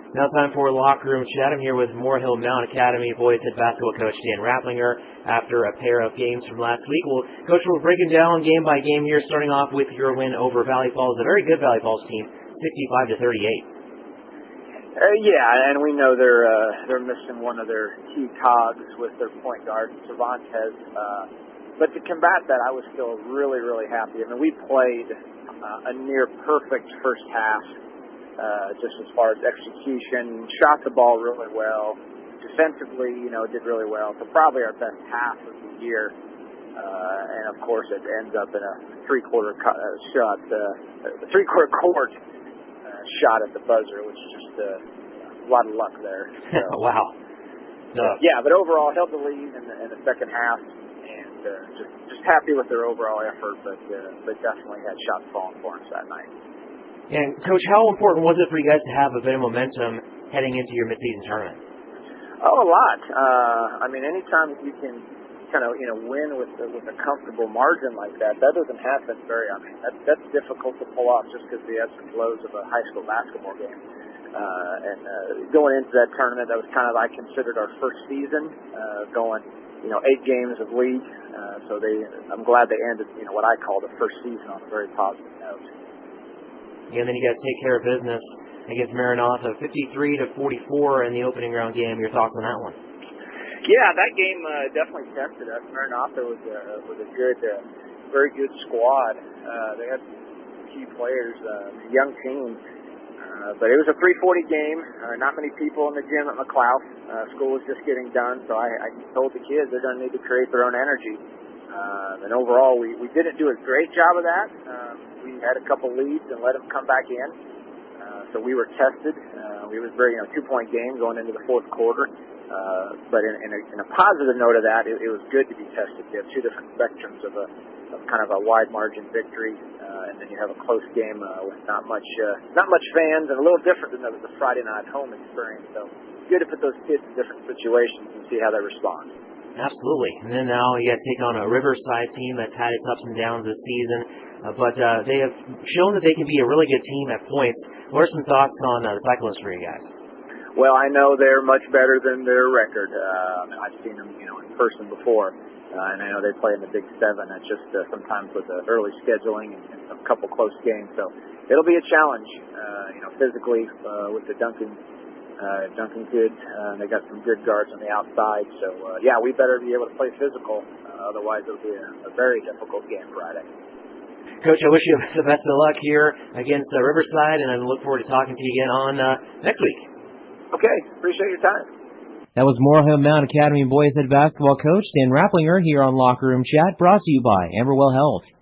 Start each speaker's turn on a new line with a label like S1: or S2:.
S1: Now time for Locker Room Chat. I'm here with Moore Hill Mountain Academy boys head basketball coach Dan Rapplinger after a pair of games from last week. Well, Coach, we're breaking down game by game here, starting off with your win over Valley Falls, a very good Valley Falls team, 65-38.
S2: Yeah, and we know they're missing one of their key cogs with their point guard, Cervantes. But to combat that, I was still really, really happy. I mean, we played a near perfect first half. Just as far as execution, shot the ball really well. Defensively, did really well. So probably our best half of the year. And of course, it ends up in a three-quarter court shot at the buzzer, which is just a lot of luck there. So,
S1: wow.
S2: Yeah, but overall held the lead in the second half, and just happy with their overall effort. But definitely had shots falling for us that night.
S1: And, Coach, how important was it for you guys to have a bit of momentum heading into your midseason tournament?
S2: Oh, a lot. I mean, anytime you can kind of, win with a comfortable margin like that doesn't happen very often. That's difficult to pull off just because the ebbs and flows of a high school basketball game. And going into that tournament, that was kind of, I considered our first season, going, 8 games of league. So I'm glad they ended, what I call the first season on a very positive note.
S1: And then you got to take care of business against Maranatha, 53-44 in the opening round game. Your thoughts on that one?
S2: Yeah, that game definitely tested us. Maranatha was a good, very good squad. They had some key players, a young team. But it was a 3:40 game. Not many people in the gym at McLeod. School was just getting done, so I told the kids they're going to need to create their own energy. And overall, we didn't do a great job of that. We had a couple leads and let them come back in. So we were tested. We was very, 2-point game going into the fourth quarter. But in a positive note of that, it was good to be tested. You have two different spectrums of kind of a wide margin victory, and then you have a close game with not much fans, and a little different than the Friday night home experience. So good to put those kids in different situations and see how they respond.
S1: Absolutely. And then now you got to take on a Riverside team that's had its ups and downs this season, but they have shown that they can be a really good team at points. What are some thoughts on the Cyclones for you guys?
S2: Well, I know they're much better than their record. I've seen them, in person before, and I know they play in the Big Seven. It's just sometimes with the early scheduling and a couple close games, so it'll be a challenge. Physically with the Duncan kids, they got some good guards on the outside. So yeah, we better be able to play physical. Otherwise, it'll be a very difficult game Friday.
S1: Coach, I wish you the best of luck here against Riverside, and I look forward to talking to you again on next week.
S2: Okay, appreciate your time.
S1: That was Moore Hill Mountain Academy boys head basketball coach Dan Rapplinger here on Locker Room Chat, brought to you by Amberwell Health.